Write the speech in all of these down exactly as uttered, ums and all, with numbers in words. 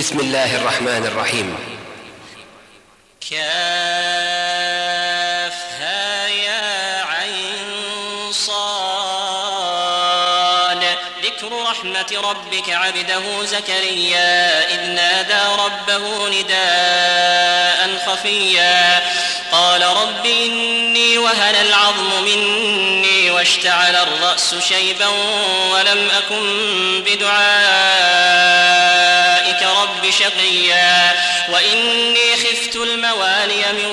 بسم الله الرحمن الرحيم. كافها يا عين صاد. ذكر رحمة ربك عبده زكريا إذ نادى ربه نداء خفيا قال رب إني وهن العظم مني واشتعل الرأس شيبا ولم أكن بدعائك رب شقيا وإني خفت الموالي من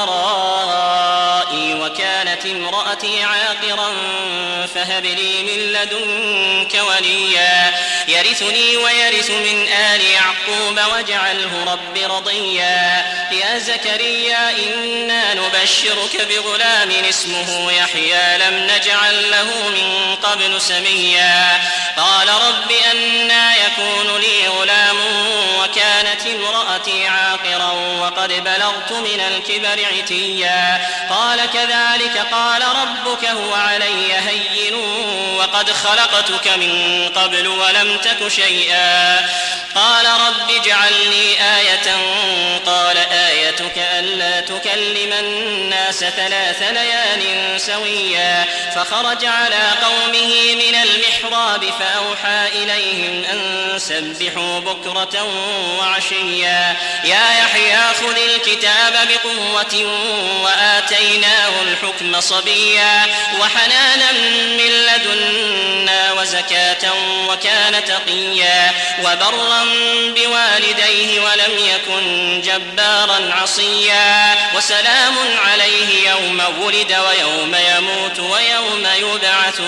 ورائي وكانت امرأتي عاقرا فهب لي من لدنك وليا يرثني ويرث من آل يعقوب واجعله رب رضيا يا زكريا إنا نبشرك بغلام اسمه يحيى لم نجعل له من قبل سميا قال رب أنى يكون لي غلام وكانت امرأتي عاقرا وقد بلغت من الكبر عتيا قال كذلك قال ربك هو علي هين وقد خلقتك من قبل ولم تك شيئا قال رب اجعل لي آية قال آيتك ألا تكلم الناس ثلاث ليال سويا فخرج على قومه من المحراب فأوحى إليهم أن سبحوا بكرة وعشيا يا يحيى خذ الكتاب بقوة وآتيناه الحكم صبيا وحنانا من لدنا وزكاة وكان تقيا وبرا بوالديه ولم يكن جبارا عصيا وسلام عليه يوم ولد ويوم يموت ويوم يبعث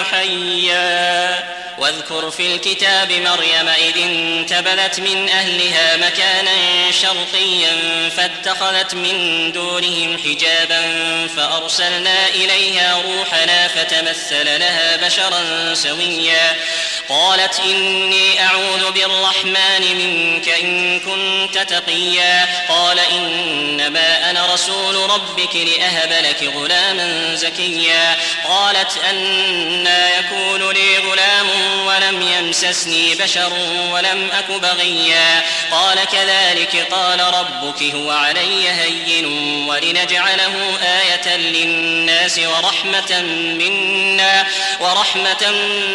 حيا واذكر في الكتاب مريم إذ انتبذت من أهلها مكانا شرقيا فاتخذت من دونهم حجابا فأرسلنا إليها روحنا فتمثل لها بشرا سويا قالت إني أعوذ بالرحمن منك إن كنت تقيا قال إنما أنا رسول ربك لأهب لك غلاما زكيا قالت أنى يكون لي غلام ولم يمسسني بشر ولم أك بغيا قال كذلك قال ربك هو علي هين ولنجعله آية للناس ورحمة منا ورحمة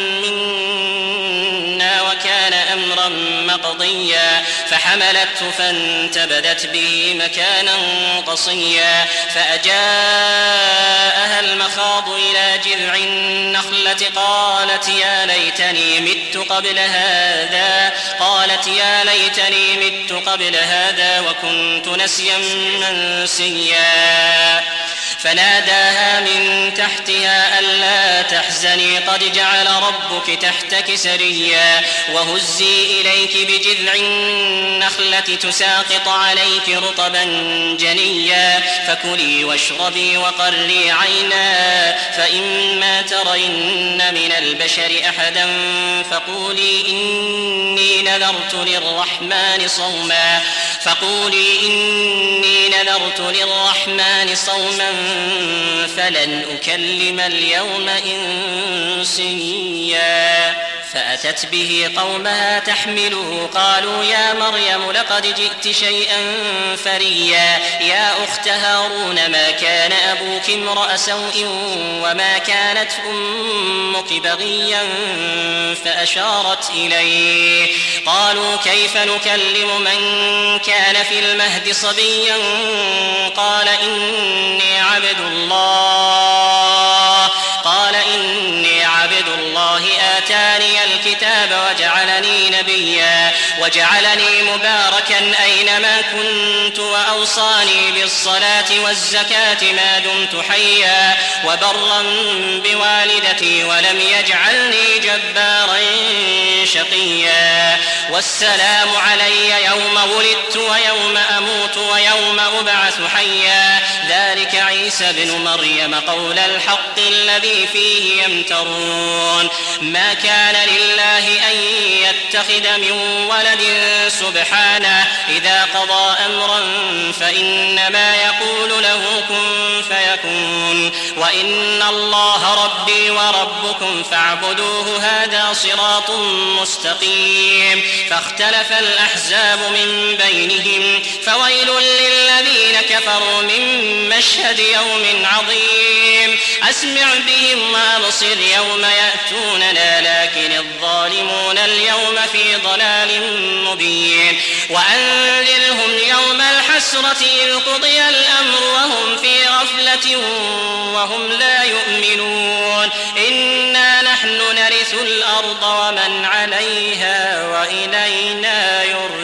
منا وكان أمرا مقضيا فحملته فانتبذت به مكانا قصيا فأجاءها المخاض إلى جذع النخلة قالت يا ليتني مت قبل هذا قالت يا ليتني مت قبل هذا وكنت نسيا منسيا فناداها من تحتها ألا تحزني قد جعل ربك تحتك سريا وهزي إليك بجذع النخلة تساقط عليك رطبا جنيا فكلي واشربي وقري عينا فإما ترين من البشر أحدا فقولي إني نذرت للرحمن صوما فقولي إني نذرت للرحمن صوما فلن أكلم اليوم إنسيا فأتت به قومها تحمله قالوا يا مريم لقد جئت شيئا فريا يا أخت هارون ما كان أبوك امرأ سوء وما كانت أمك بغيا فأشارت إليه قالوا كيف نكلم من كان في المهد صبيا قال إني عبد الله قال إني عبد الله آتاني الكتاب وجعلني نبيا وجعلني مباركا أينما كنت وأوصاني بالصلاة والزكاة ما دمت حيا وبرا بوالدتي ولم يجعلني جبارا شقيا والسلام علي يوم ولدت ويوم أموت ويوم أبعث حيا ذلك عيسى بن مريم قول الحق الذي فيه يمترون ما كان لله أن يتخذ من ولد سبحانه إذا قضى أمرا فإنما يقول له كن فيكون وإن الله ربي وربكم فاعبدوه هذا صراط مستقيم فاختلف الأحزاب من بينهم فويل للذين كفروا من مشهد يوم عظيم أسمع بهم وأبصر يوم يأتوننا لكن الظالمون اليوم في ضلال مبين وأنذرهم يوم الحسرة إذ قضي الأمر وهم في غفلة وهم لا يؤمنون إنا نحن نرث الأرض ومن عليها وإلينا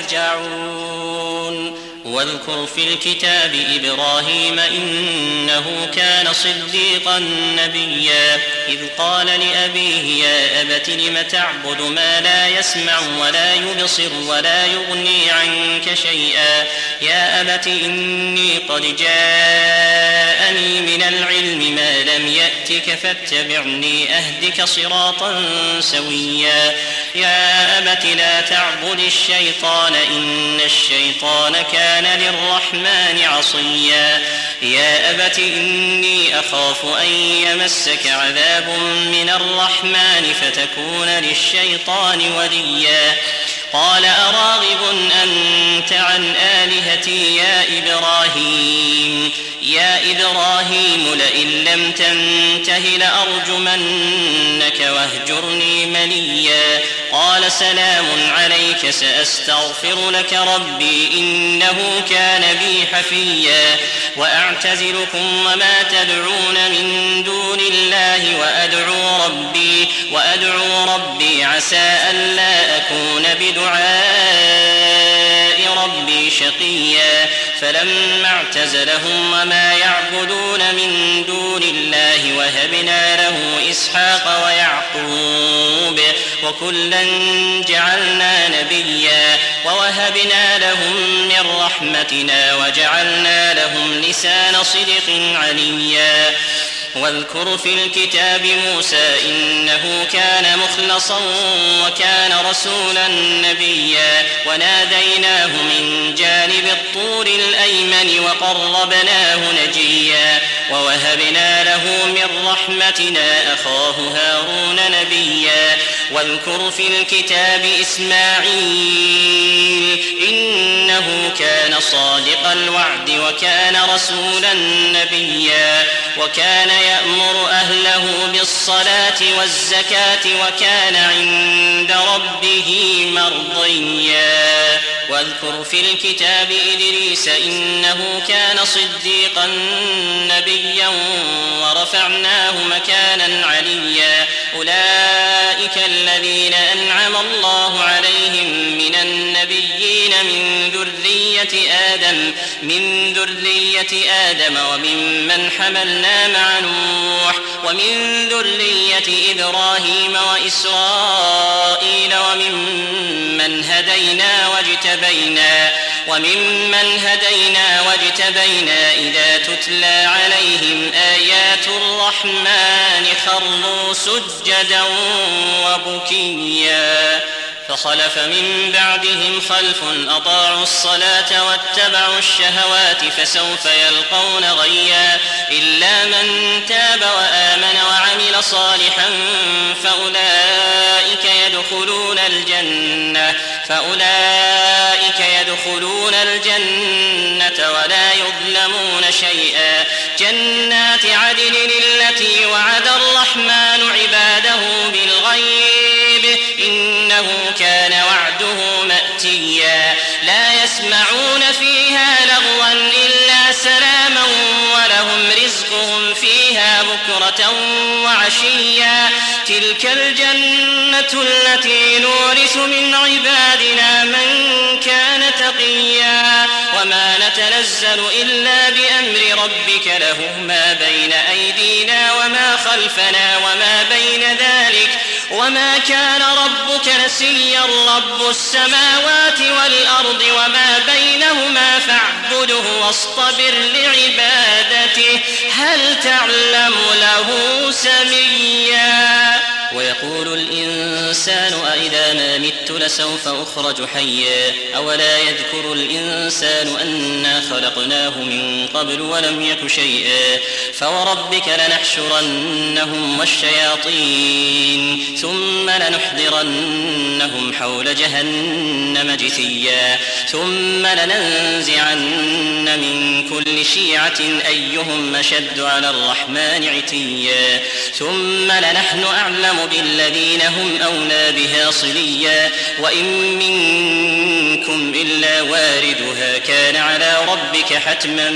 يرجعون واذكر في الكتاب إبراهيم إنه كان صديقا نبيا إذ قال لأبيه يا أبت لم تعبد ما لا يسمع ولا يبصر ولا يغني عنك شيئا يا أبت إني قد جاءني من العلم ما لم يأتك فاتبعني أهدك صراطا سويا يا أبت لا تعبد الشيطان إن الشيطان كان للرحمن عصيا يا أبت إني أخاف أن يمسك عذاب من الرحمن فتكون للشيطان وليا قال أراغب أنت عن آلهتي يا إبراهيم يا إبراهيم لئن لم تنته لأرجمنك واهجرني مليا قال سلام عليك سأستغفر لك ربي إنه كان بي حفيا وأعتزلكم وما تدعون من دون الله وأدعو ربي وأدعو ربي عسى ألا أكون بدعاء ربي شقيا فلما اعتزلهم وما يعبدون من دون الله وهبنا له إسحاق ويعقوب وكلا جعلنا نبيا ووهبنا لهم من رحمتنا وجعلنا لهم لسان صدق عليا واذكر في الكتاب موسى إنه كان مخلصا وكان رسولا نبيا وناديناه من جانب الطور الأيمن وقربناه نجيا ووهبنا له من رحمتنا أخاه هارون نبيا واذكر في الكتاب إسماعيل إنه كان صادق الوعد وكان رسولا نبيا وكان يأمر أهله بالصلاة والزكاة وكان عند ربه مرضيا واذكر في الكتاب إدريس إنه كان صديقا نبيا ورفعناه مكانا عليا أولئك الذين أنعم الله عليهم من النبيين من ذرية آدم من ذرية آدم وممن حملنا مع نوح ومن ذرية إبراهيم وإسرائيل وممن هدينا واجتبينا وممن هدينا واجتبينا إذا تتلى عليهم آيات الرحمن خروا سجدا وبكيا فخلف من بعدهم خلف أطاعوا الصلاة واتبعوا الشهوات فسوف يلقون غيا إلا من تاب وآمن وعمل صالحا فأولئك يدخلون الجنة فأولئك يدخلون الجنة ولا يظلمون شيئا جنات عدن التي وعد الرحمن عباده بالغيب إنه كان وعده مأتيا لا يسمعون فيها لغوا إلا سلاما ولهم رزقهم فيها بكرة وعشيا تلك الجنة التي نورث من عبادنا من كان تقيا وما نتنزل إلا بأمر ربك له ما بين أيدينا وما خلفنا وما بين ذلك وما كان ربك نسيا رب السماوات والأرض وما بينهما فاعبده واصطبر لعبادته هل تعلم له سميا ويقول الإنسان أإذا ما مت لسوف أخرج حيا أولا يذكر الإنسان أنا خلقناه من قبل ولم يك شيئا فوربك لنحشرنهم والشياطين ثم لنحضرنهم حول جهنم جثيا ثم لننزعن من كل شيعة أيهم أشد على الرحمن عتيا ثم لنحن أعلم بالذين هم أولى بها صليا وإن منكم إلا واردها كان على ربك حتما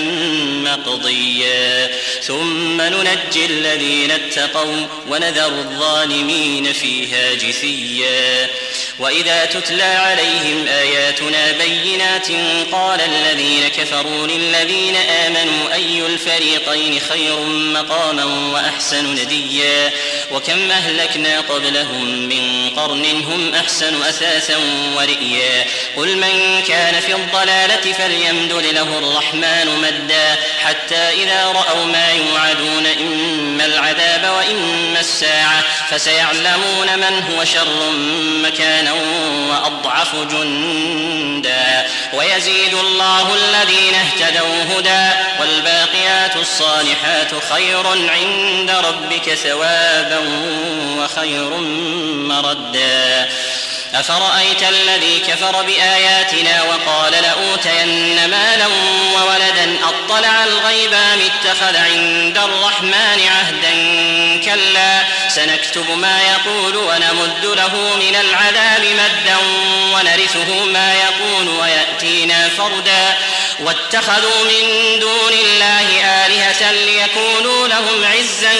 مقضيا ثم ننجي الذين اتقوا ونذر الظالمين فيها جثيا وإذا تتلى عليهم آياتنا بينات قال الذين كفروا للذين آمنوا أي الفريقين خير مقاما وأحسن نديا وكم أهلكنا قبلهم من قرن هم أحسن أثاثا ورئيا قل من كان في الضلالة فليمدد له الرحمن مدا حتى إذا رأوا ما يوعدون إما العذاب وإما الساعة فسيعلمون من هو شر مكانا وأضعف جندا ويزيد الله الذين اهتدوا هدى والباقيات الصالحات خير عند ربك ثوابا وخير مردا أفرأيت الذي كفر بآياتنا وقال لأوتين مالا وولدا أطلع الغيب أم اتخذ عند الرحمن عهدا كلا سنكتب ما يقول ونمد له من العذاب مدا ونرثه ما يقول ويأتينا فردا واتخذوا من دون الله آلهة ليكونوا لهم عزا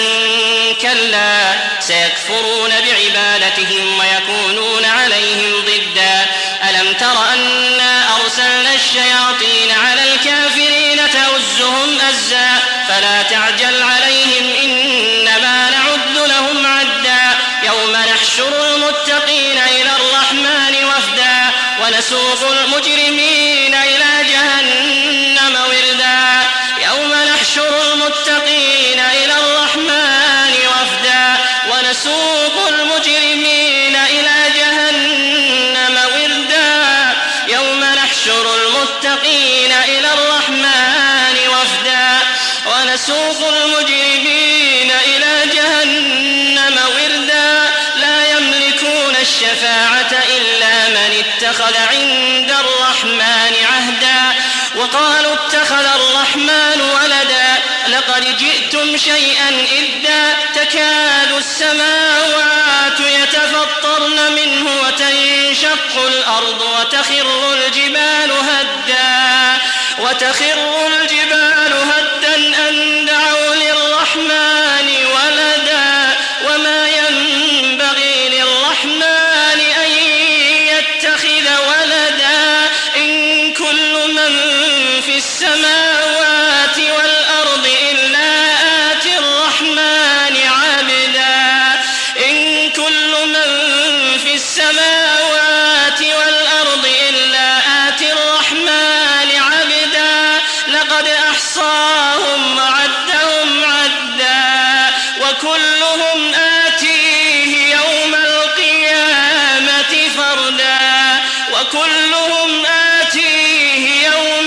كلا سيكفرون بعبادتهم ويكونون عليهم ضدا ألم تر أنا أرسلنا الشياطين على الكافرين تؤزهم أزا فلا تعجل عليهم إنما نعد لهم عدا يوم نحشر المتقين إلى الرحمن وفدا ونسوق المجرمين إلى جهنم وردا يوم نحشر المتقين إلى الرحمن وفدا ونسوق المجرمين إلى جهنم وردا يوم نحشر المتقين إلى الرحمن وفدا ونسوق المجرمين إلى جهنم وردا لا يملكون الشفاعة إلا من اتخذ عند الرحمن عهدا وقالوا اتخذ الرحمن ولدا لقد جئتم شيئا إدا تكاد السماوات يتفطرن منه وتنشق الأرض وتخر الجبال هدا وتخر الجبال هدا أن دعوا للرحمن ولدا وما ينبغي للرحمن أن يتخذ ولدا إن كل من في السماوات والأرض إلا آتي الرحمن عبدا إن كل من في السماوات والأرض إلا آتي الرحمن عبدا لقد أحصاهم وعدهم عدا وكلهم آتيه يوم القيامة فردا وكلهم آتيه يوم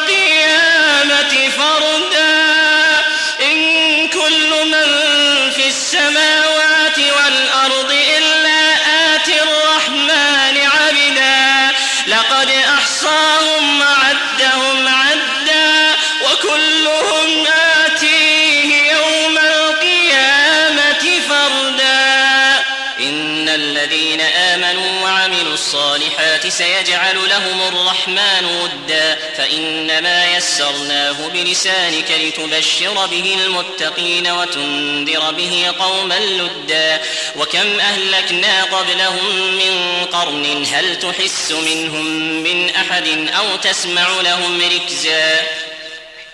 القيامة فردا إن كل من في السماوات والأرض إلا آتي الرحمن عبدا لقد أحصاهم وعدهم عدا وكلهم آتيه يوم القيامة فردا إن الذين آمنوا وعملوا الصالحات سيجعل لهم الرحمن ودا فإنما يسرناه بلسانك لتبشر به المتقين وتنذر به قوما لدا وكم أهلكنا قبلهم من قرن هل تحس منهم من أحد أو تسمع لهم ركزا